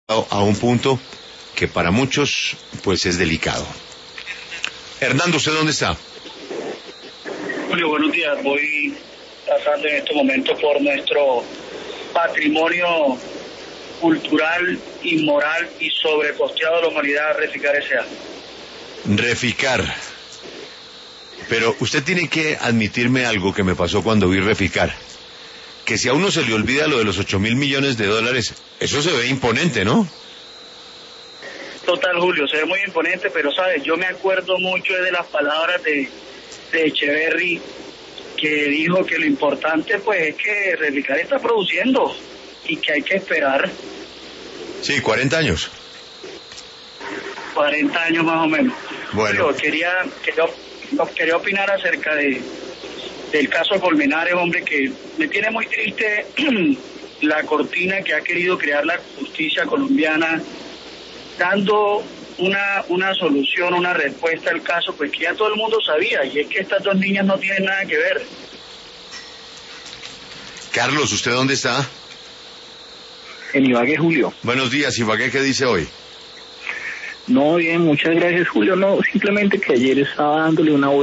a un punto que para muchos pues es delicado. Hernando, ¿usted dónde está? Julio, buenos días. Voy pasando en este momento por nuestro patrimonio cultural, inmoral y sobrecosteado de la humanidad, Reficar S.A. Reficar. Pero usted tiene que admitirme algo que me pasó cuando vi Reficar. Que si a uno se le olvida lo de los 8.000 millones de dólares, eso se ve imponente, ¿no? Total, Julio, se ve muy imponente, pero sabes, yo me acuerdo mucho de las palabras de Echeverry, que dijo que lo importante pues es que Reficar está produciendo y que hay que esperar. Sí, 40 años. 40 años más o menos. Bueno. Julio, quería opinar acerca del caso Colmenares, hombre, que me tiene muy triste la cortina que ha querido crear la justicia colombiana, dando una solución, una respuesta al caso, pues que ya todo el mundo sabía, y es que estas dos niñas no tienen nada que ver. Carlos, ¿usted dónde está? En Ibagué, Julio. Buenos días, Ibagué, ¿qué dice hoy? No, bien, muchas gracias, Julio. No, simplemente que ayer estaba dándole una